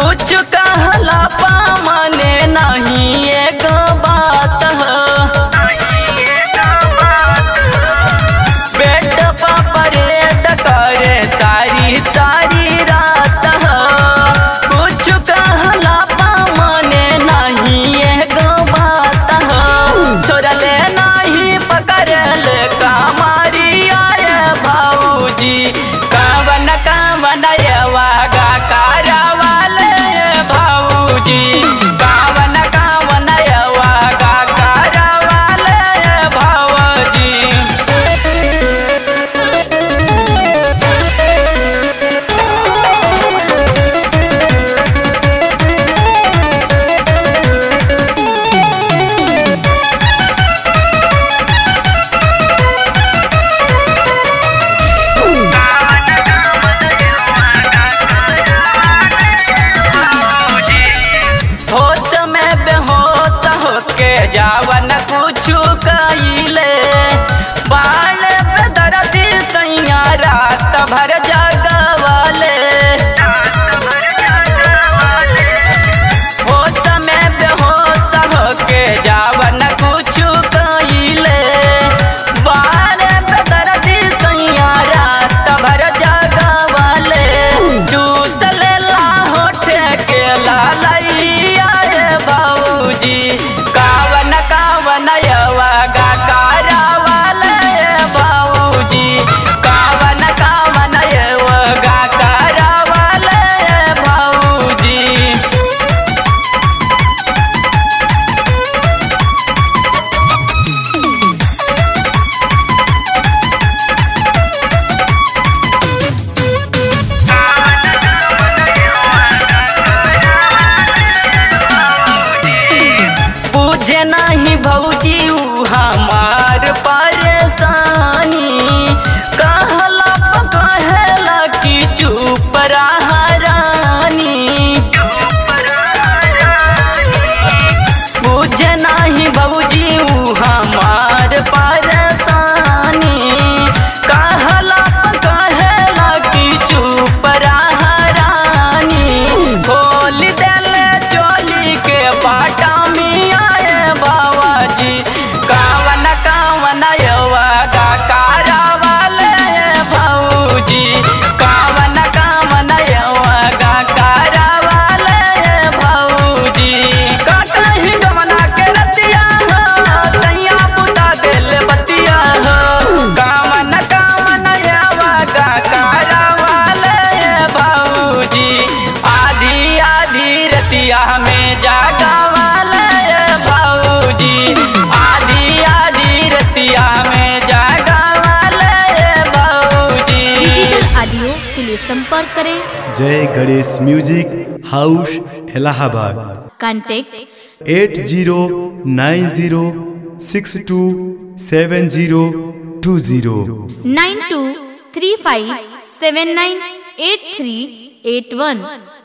कुछ कहला पा मने नहीं एक बात बेड पा परेड करे सारी सारी रात कुछ कहला पा मने नहीं एक बात छोड़ले नहीं पकड़ले कामारी आए भाऊजी कावन कावन यवागा कारवाले भाऊजी कावन कावन यवागा कारवाले भाऊजी। होश में बेहोश होके जावन कुछु कइले बाल बेदर्दी सैया रात भर जगवाले होश में बेहोश होके जावन कुछु कइले बाल बेदर्दी सैया रात भर जगवाले चूस लेला होठे के लालैया भाऊजी कावन कावन यवागा कारवाले भाऊजी कावन कावन यवागा कारवाले भाऊजी। बुझे नहीं भौजी ऊ हमार परेशानी कहला कहेला कि चुप रह रानी बुझे नहीं भौजी ऊ हमार परेशानी कहला कहेला कि चुप रह रानी खोल देले चोली के बाटा बाबाजी कावन कावन यवागा कारवाले भाऊजी कावन कावन यवागा कारवाले भाऊजी का कहीं गमना के रतिया हो सैया बुता दिल बतिया हो कावन कावन यवागा कारवाले भाऊजी आधी आधी रतिया में जागवाले भाऊजी आधी आधी रतिया में जागवाले भाऊजी। डिजिटल ऑडियो के लिए संपर्क करें Jai Ganesh music house Allahabad. Contact 8090627020 9235798381।